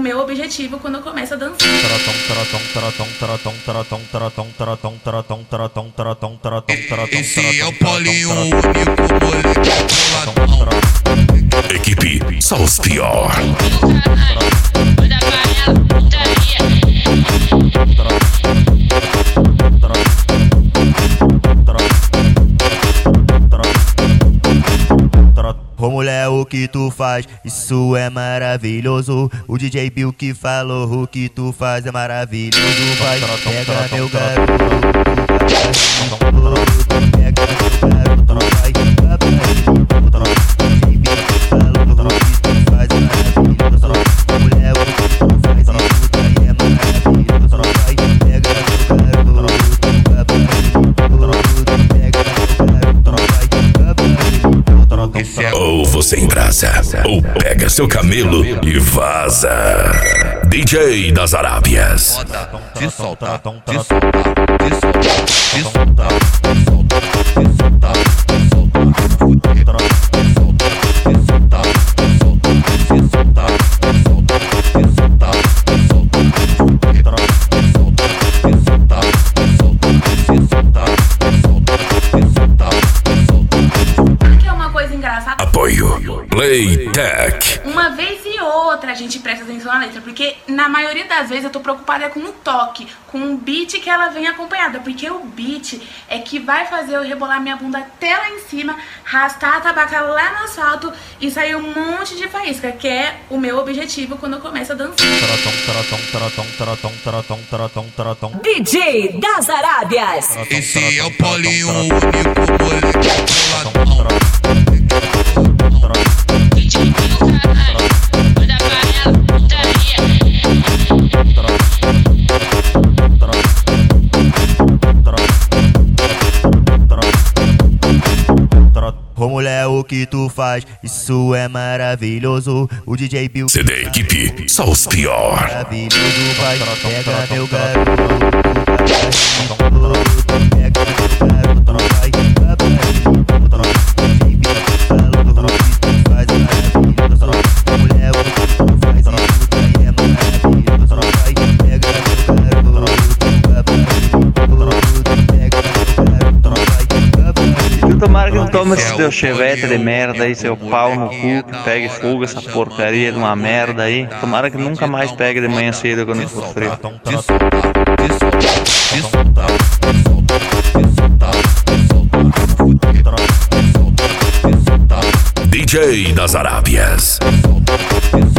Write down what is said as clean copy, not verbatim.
meu objetivo quando eu começo a dançar. Esse é o Paulinho, o único moleque boladão. Equipe só os pior. Ô mulher, o que tu faz, isso é maravilhoso. O DJ Bill que falou, o que tu faz é maravilhoso. Vai, pega meu garoto, pega meu garoto, vai, DJ Bill que falou, o que tu faz é maravilhoso. Mulher, o que tu faz, isso daí é maravilhoso. Vai, pega meu garoto, Ou você embrasa, ou pega seu camelo e vaza. DJ das Arábias. De soltar, de soltar, de soltar, de soltar, de soltar, de soltar, de soltar, de soltar, de soltar, de soltar, de soltar, de soltar, de soltar, Que é uma coisa engraçada. Apoio Playtech. Uma vez e outra a gente presta atenção na letra, porque na maioria das vezes eu tô preocupada com o toque, com o beat que ela vem acompanhada, porque o beat é que vai fazer eu rebolar minha bunda até lá em cima, arrastar a tabaca lá no asfalto e sair um monte de faísca, que é o meu objetivo quando eu começo a dançar. DJ das Arábias. Esse é o Paulinho, o único moleque boladão. Ô mulher, o que tu faz, isso é maravilhoso. O DJ Bill CD Equipe só os pior. maravilhoso. Vai, pega meu garoto, pega meu garoto, vai, DJ Bill falou, o que tu faz é maravilhoso. Mulher, o que tu faz, isso daí é maravilhoso. Vai, pega meu garoto, Tomara que não tome esse teu chevette de merda aí, seu pau no cu, que pegue fogo essa porcaria de uma merda aí. Tomara que nunca mais pegue de manhã cedo quando for frio. De soltar, de soltar, de soltar, de soltar, de soltar, de soltar, de soltar, DJ das Arábias. de soltar,